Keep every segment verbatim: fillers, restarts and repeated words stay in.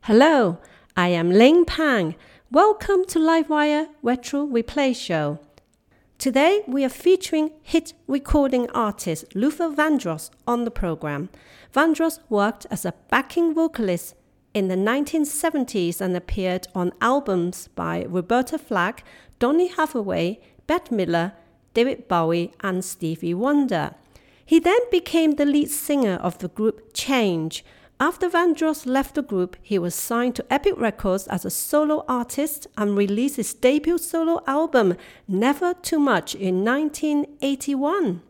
Hello, I am Ling Pang. Welcome to Livewire Retro Replay Show. Today we are featuring hit recording artist Luther Vandross on the program. Vandross worked as a backing vocalist in the nineteen seventies and appeared on albums by Roberta Flack, Donny Hathaway, Bette Midler, David Bowie and Stevie Wonder. He then became the lead singer of the group Change. After Vandross left the group, he was signed to Epic Records as a solo artist and released his debut solo album, Never Too Much, in nineteen eighty-one.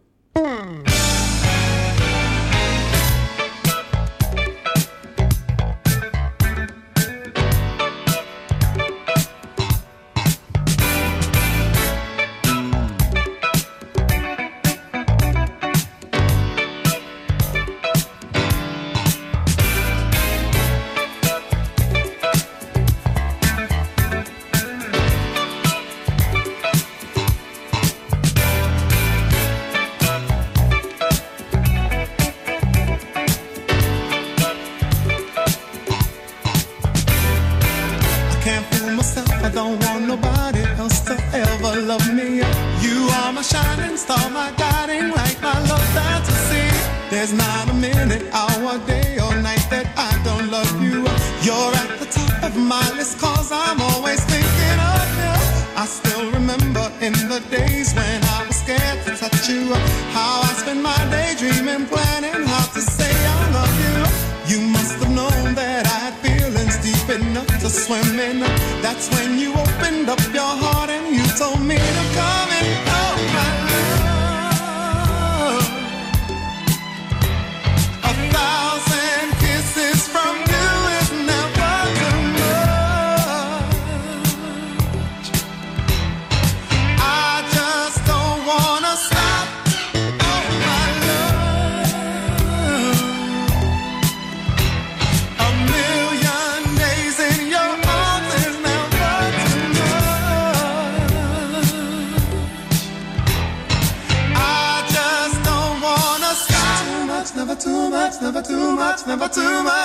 There's not a minute, hour, day or night that I don't love you. You're at the top of my list cause I'm always thinking of you. I still remember in the days when I was scared to touch you, how I spent my day dreaming, planning how to say I love you. You must have known that I had feelings deep enough to swim in. That's when you opened up your heart and you told me to come and oh my love. Too much, never too much, never too much.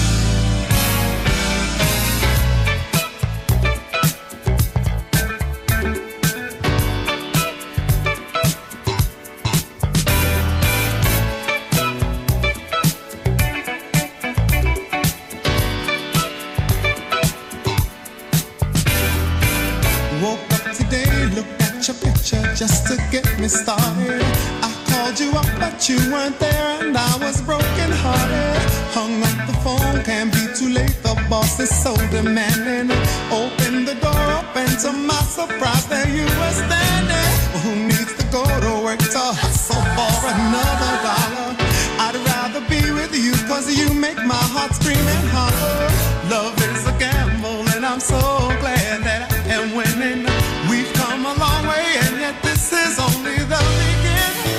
Woke up today, looked at your picture just to get me started. I called you up, but you weren't there, and I was broken hearted. Hung up the phone, can't be too late. The boss is so demanding. Open the door up, and to my surprise, there you were standing. Well, who needs to go to work to hustle for another dollar? I'd rather be with you, cause you make my heart scream and holler. Love is a gamble, and I'm so glad that I am winning. We've come a long way, and yet this is only the beginning.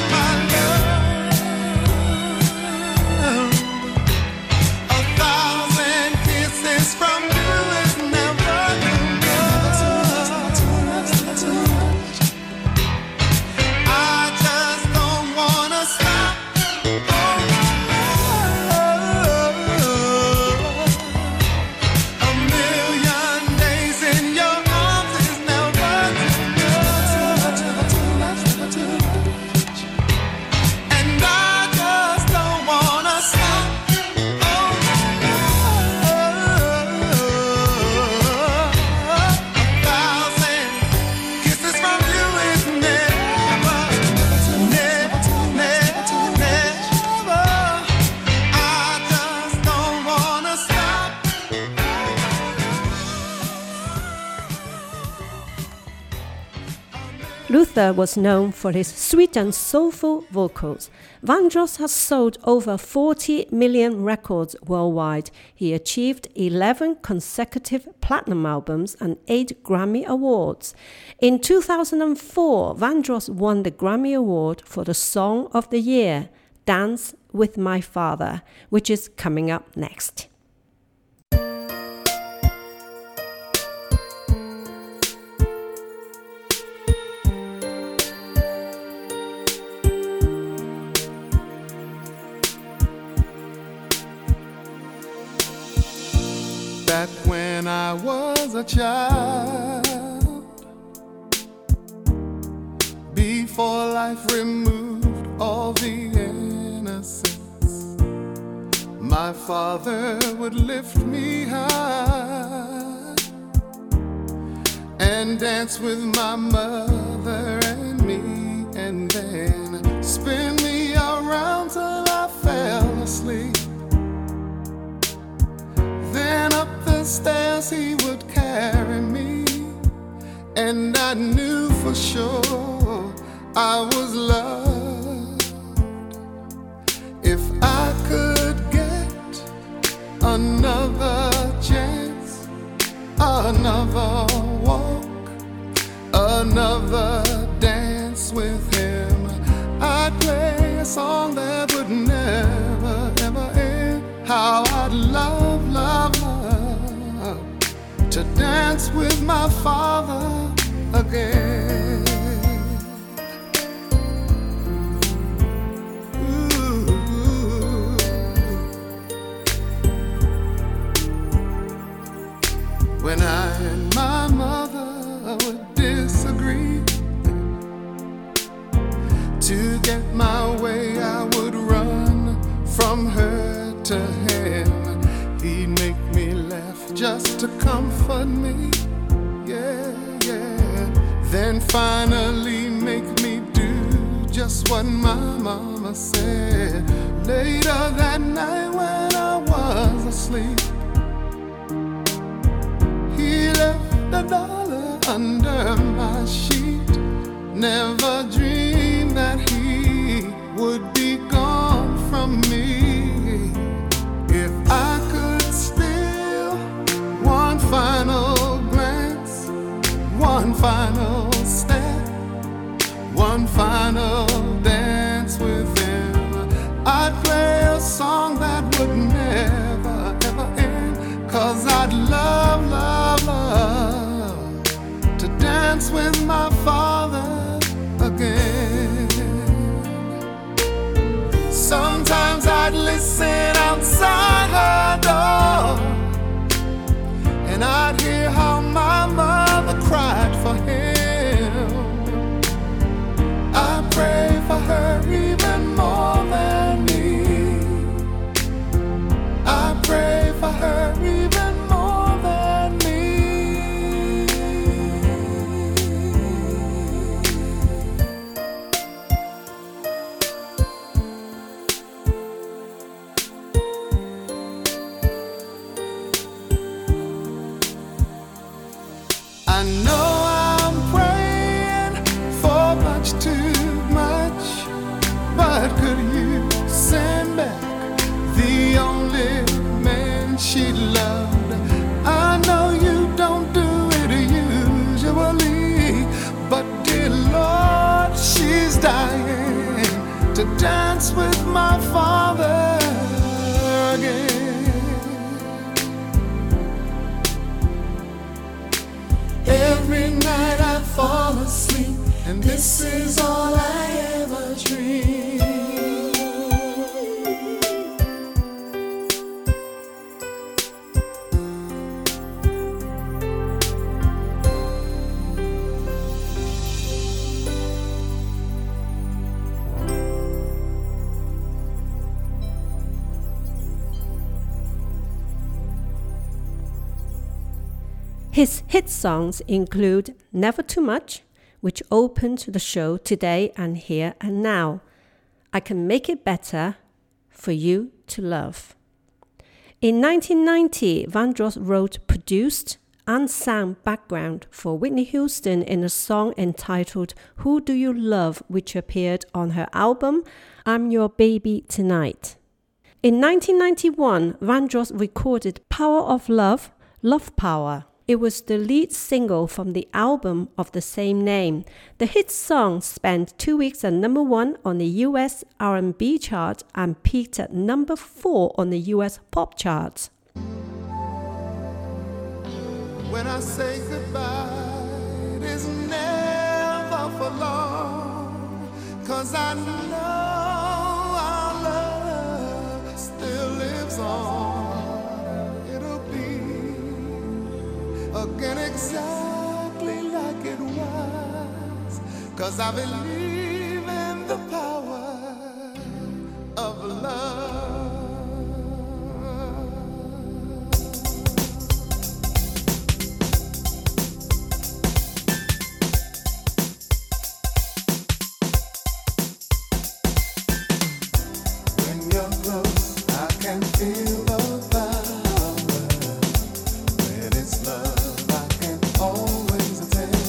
Luther was known for his sweet and soulful vocals. Vandross has sold over forty million records worldwide. He achieved eleven consecutive platinum albums and eight Grammy Awards. In two thousand four, Vandross won the Grammy Award for the Song of the Year, Dance with My Father, which is coming up next. that when I was a child, before life removed all the innocence, my father would lift me high and dance with my mother and me, and then spin me around till I fell asleep. Then up the stairs he would carry me, and I knew for sure I was loved. If I could get another chance, another walk, another dance with him, I'd play a song that would never, ever end. How I'd love, love, love to dance with my father again. Ooh. When I and my mother would disagree, to get my way I would run from her to him. He'd make me laugh just to comfort me, yeah, yeah. Then finally make me do just what my mama said. Later that night when I was asleep, he left a dollar under my sheet. Never dreamed that he would be gone from me. If I could steal one final glance, one final step, one final dance with him, I'd play a song that would never, ever end. Cause I'd love, love, love to dance with my father again. Sometimes I'd listen outside her door, and I'd hear how my mother cried for him. I pray for her even more than me. I pray for her even more than me. I know I'm praying for much too much, but could you send back the only man she loved? I know you don't do it usually, but dear Lord, she's dying to dance with my father again. Every night I fall asleep, and this is all I ever dream. His hit songs include Never Too Much, which opened the show Today and Here and Now, I Can Make It Better, For You to Love. In nineteen ninety, Vandross wrote, produced, and sang background for Whitney Houston in a song entitled Who Do You Love, which appeared on her album I'm Your Baby Tonight. In nineteen ninety-one, Vandross recorded Power of Love, Love Power. It was the lead single from the album of the same name. The hit song spent two weeks at number one on the U S R and B chart and peaked at number four on the U S pop charts. When I say goodbye, it is never for long, 'cause I know our love still lives on. It'll be looking exactly like it was, 'cause I believe in the power of love. When you're close, I can feel the power. When it's love, I can always tell.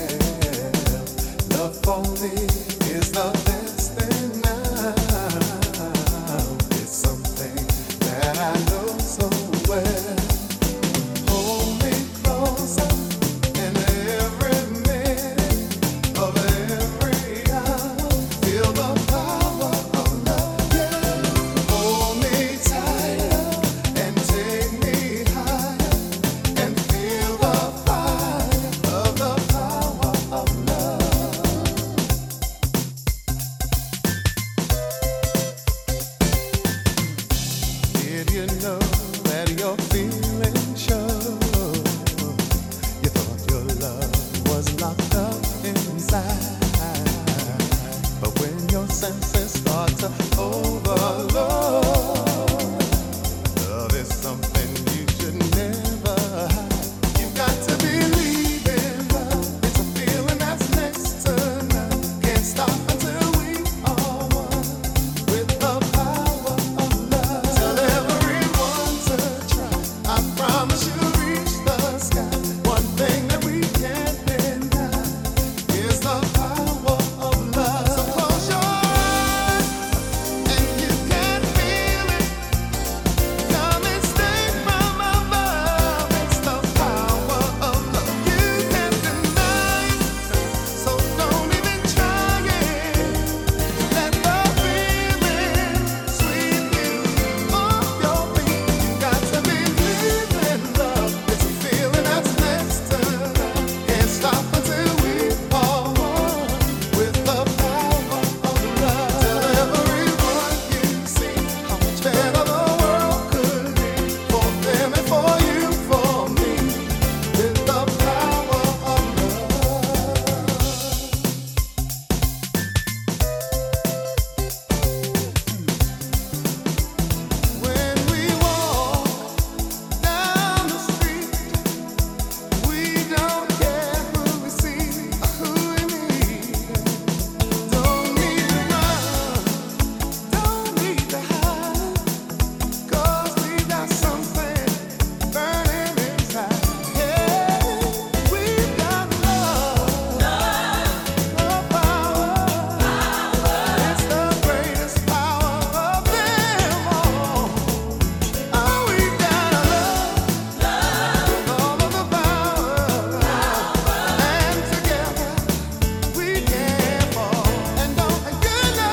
Love for me is the best thing now. It's something that I know so well. Hold me closer in every minute of every hour. Feel the power of love. Yeah. Hold me tighter and take me higher, and feel the fire of the power of love. Did you know that your feelings show? You thought your love was locked up inside, but when your senses start to overload, love is something you should never hide. You've got to believe in love. It's a feeling that's next to none. Can't stop until we are one with the power of love. Tell everyone to try. I promise you'll reach the sky. One thing that we can't deny is the power of love. So close your eyes and you can feel it coming straight from above. It's the power of love. You can't deny it, so don't even try it. Let the feeling sweep you off your feet. You got to believe in love. It's a feeling that's next to none. Can't stop until we are one with the power of love. Tell everyone you see how much better the world could be for them and for you, for me, with the power of love. When we walk down the street, we don't care who we see or who we meet. Don't need to run, don't need to hide, 'cause we got something burning inside. Yeah, we've got love, the power. It's the greatest power of them all. Oh, we've got love, with all of the power, and together we can fall. And don't you know,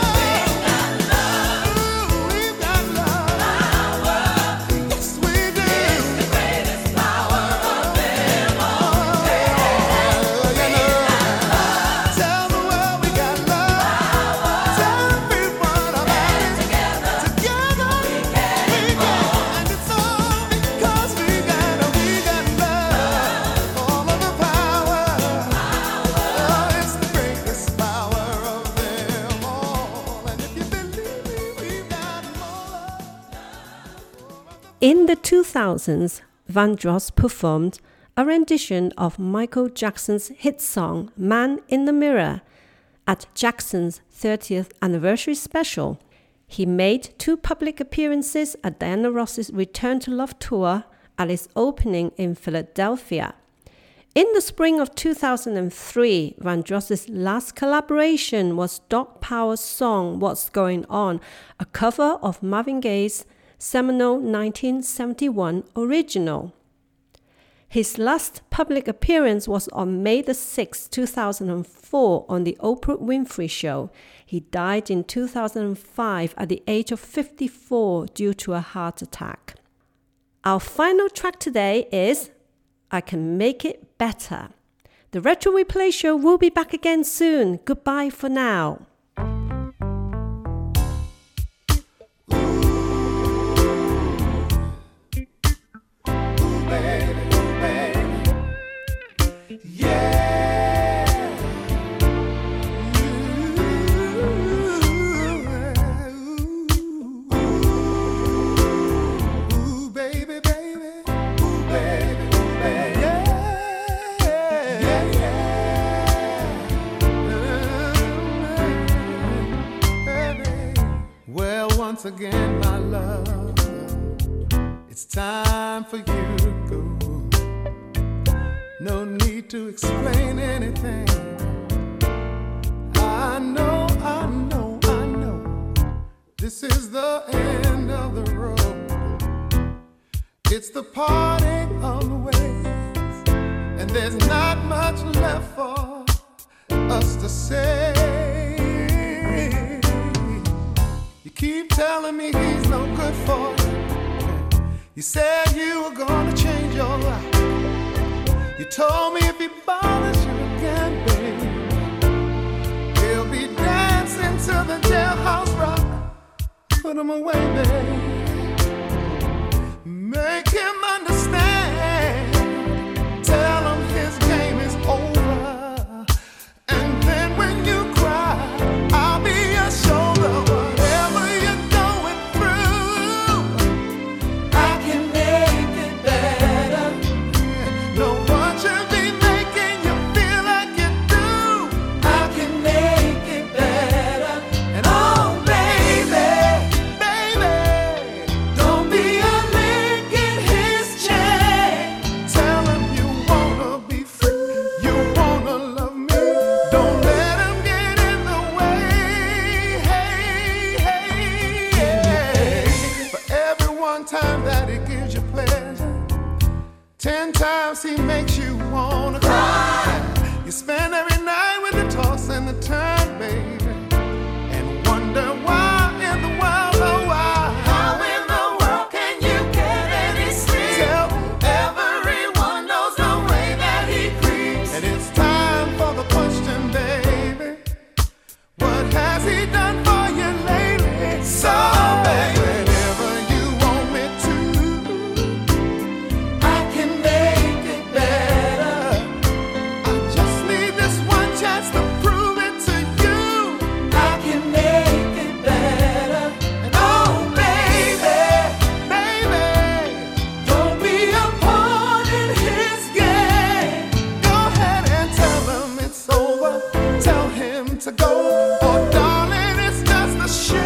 ooh, we've got love, yes we do. It's the greatest power of them all. You know, tell the world we got love. Tell everyone about it. Together we can, and it's all because we got we got love, all of the power. Oh, it's the greatest power of them all. And if you believe me, we've got more. In the two thousands, Vandross performed a rendition of Michael Jackson's hit song Man in the Mirror at Jackson's thirtieth anniversary special. He made two public appearances at Diana Ross's Return to Love tour at its opening in Philadelphia. In the spring of two thousand three, Vandross's last collaboration was Dog Power's song What's Going On, a cover of Marvin Gaye's seminal nineteen seventy-one original. His last public appearance was on May the sixth, two thousand four on the Oprah Winfrey Show. He died in two thousand five at the age of fifty-four due to a heart attack. Our final track today is I Can Make It Better. The Retro Replay Show will be back again soon. Goodbye for now. Ooh, baby, ooh, baby. again, my love, it's time for you to go. No need to explain anything. I know, I know, I know, this is the end of the road. It's the parting of the ways, and there's not much left for us to say. You keep telling me he's no good for you. You said you were gonna change your life. You told me if he bothers you again, baby, he'll be dancing to the jailhouse rock. Put him away, baby. Make him understand. Tell him his game is over. And then when you cry, I'll be your shoulder. Whatever you're going through, I can make it better. No one should be making you feel like you do. I can make it better. And oh, baby, baby, don't be a link in his chain. Tell him you wanna be free, you wanna love me. Don't let him get in the way. Hey, hey, hey. For every one time that he gives you pleasure, ten times he makes you wanna cry. You spend every night with the toss and the turn, baby, and wonder why in the world, oh why. How in the world can you get any sleep? Tell everyone knows the way that he creeps. And it's time for the question, baby, what has he done for you lately? So, baby, whenever you want me to, I can make it better. I just need this one chance to prove it to you. I can make it better. And oh, baby, baby, don't be a pawn in his game. Go ahead and tell him it's over. Tell him to go. Oh, darling, it's just a shame.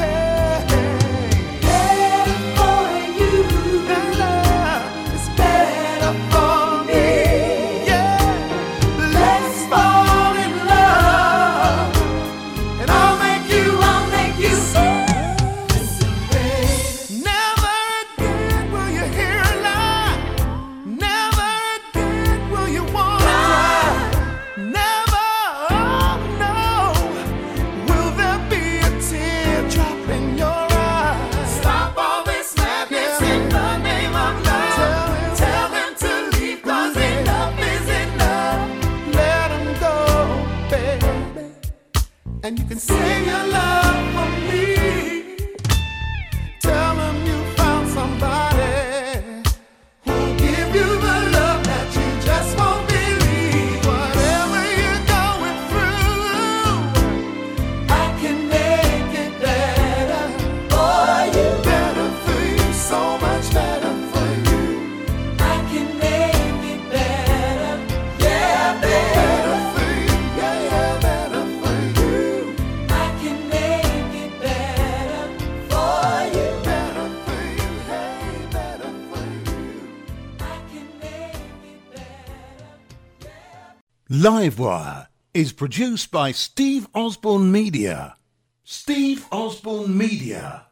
Better for you. Better. It's better for me. Yeah. Let's fall in love. And I'll make you, I'll make you see. Listen, babe. Never again will you hear a lie. Never again will you wanna cry. Never, oh no, will there be a teardrop in your eye. Stop all this madness in the name of love. Tell him to leave, 'cause enough is enough. Let him go, baby, and you can save your love for me. Tell him you found somebody who'll give you the love that you just won't believe. Whatever you're going through, I can make it better for you. Better for you, so much better for you. I can make it better, yeah, baby. Better for you, yeah, yeah, better for you. I can make it better for you. Better for you, hey, better for you. I can make it better, yeah. Livewire is produced by Steve Osborne Media. Steve Osborne Media.